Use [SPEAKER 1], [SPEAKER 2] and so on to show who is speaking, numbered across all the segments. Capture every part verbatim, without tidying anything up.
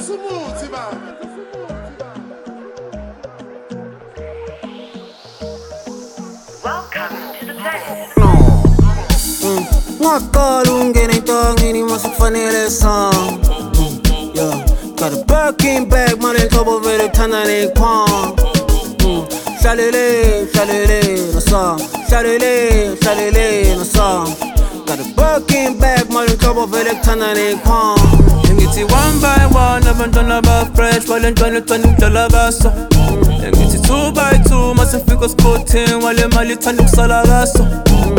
[SPEAKER 1] Ngaqala ungena entongeni mase kufanele song. Yeah, got a Birkin bag, manje nhlobo vele kuthanda nephone. Hlalele, hlalele no song. Hlalele, hlalele no song. Got a Birkin bag, manje nhlobo vele kuthanda nephone.
[SPEAKER 2] Ngithi one by one abantwana ba fresh wale ntwana ethanda ukudlala kaso. Ngithi two by two mase fika sporting wale mali ithanda ukusala kaso.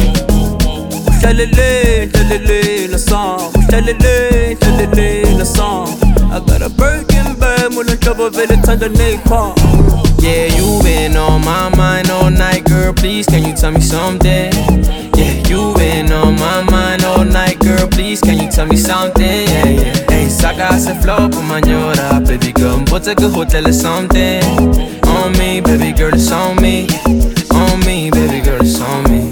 [SPEAKER 2] Hlalele, hlalele no song. Hlalele, hlalele no song. I got a Birkin bag, manje nhlobo vele ethanda nephone.
[SPEAKER 3] Yeah, you been on my mind all night, girl, please can you tell me something? Yeah, you been on my mind all night, girl, please can you tell me something? Yeah, yeah. Hey, saca hace flow por mañana, baby girl, bote que hotel is something. On me, baby girl, it's on me. On me, baby girl, it's on me.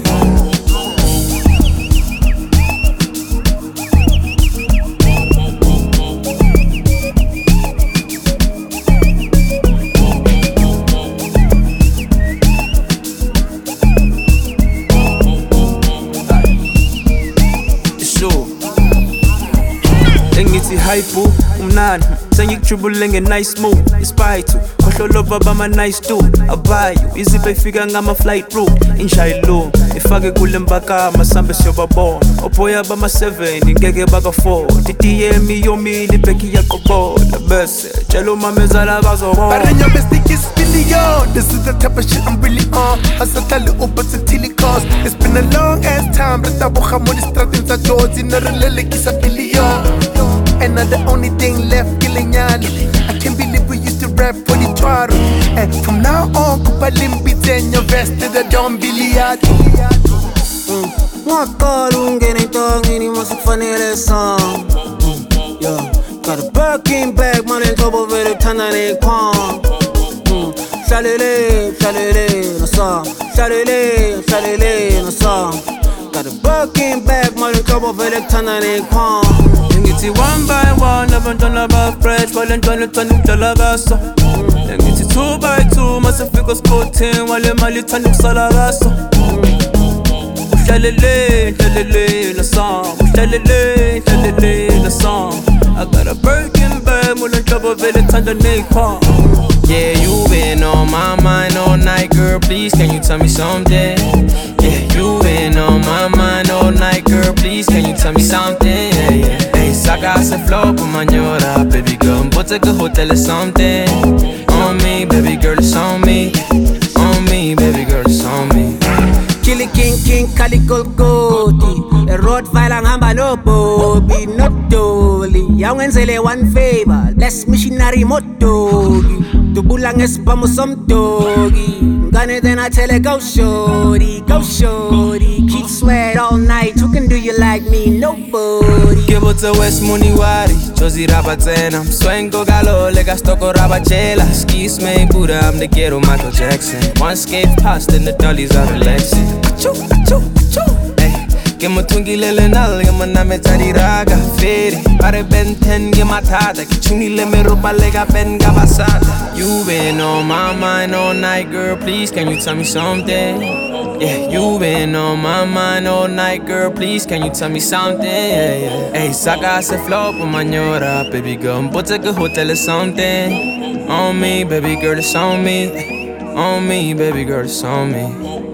[SPEAKER 2] Ngithi hype umnandi sengikujubule nge-nice move ispayithu khohlolo baba ama-nice too abayo izipho ifika ngama-flight route injayilo ifake kule mbakama sambe siyobabona ophoya bama-seven ngeke baka-four D M iyomile ibheki iyaqobola bese tshela umamezala bazobona
[SPEAKER 4] Barreño bestique is billion. This is the type of shit I'm really on. Hasatlale uphathe till it cost. It's been a long ass time but taboga mo di-strateng tsa George in a relelekisa billion. And now the only thing left, Gilenyani. I can't believe we used to rap for the Twaro. And from now on, Kupa Limpis and your vest to the Don Billiard.
[SPEAKER 1] Ngaqala ungena entongeni mase kufanele song. Yeah, got a Birkin bag, manje nhlobo vele kuthanda nephone. Hlalele, hlalele no song. Hlalele, hlalele no song. Got a Birkin bag, manje nhlobo vele kuthanda nephone.
[SPEAKER 2] Ngithi one by one abantwana ba fresh wale ntwana ethanda ukudlala kaso. Ngithi two by two mase fika sporting wale mali ithanda ukusala kaso. Hlalele, hlalele no song. Hlalele, hlalele no song. I got a Birkin bag, manje nhlobo vele ethanda nephone.
[SPEAKER 3] Yeah, you been on my mind all night, girl, please can you tell me something? Yeah, you been on my mind all night, girl, please can you tell me something? Yeah, yeah. Hey, saca hace flow por mañana, baby girl, bote que hotel is something. On me, baby girl, it's on me. On me, baby girl, it's on me.
[SPEAKER 1] Chili King King Kali Golgoti. A Rottweiler ngihamba no Bobby no Dolly. Yawungenzele one favor, less missionary motogi. Dubula ngesibhamu somdogi. Ngane then I tell her go shorty, go shorty. Keep sweat all night, who can do you like me? Nobody.
[SPEAKER 3] Give it to West Muniwari, Josie Rabatena. Swengo galo, le gastoco rabachela. Skis me Buddha, I'm the ghetto Michael Jackson. One skate past and the dollies are relaxing. Achoo, achoo, achoo. Hey, que mutungilele nal, que maname tariraga. Feri, pare ben ten, que matada. Que chunile me ropa lega ben gabasada. You been on my mind all night, girl, please can you tell me something? Yeah, you been on my mind all night, girl, please can you tell me something? Yeah, yeah. Hey, saca hace flow por mañana, baby girl, bote que hotel is something. On me, baby girl, it's on me. On me, baby girl, it's on me.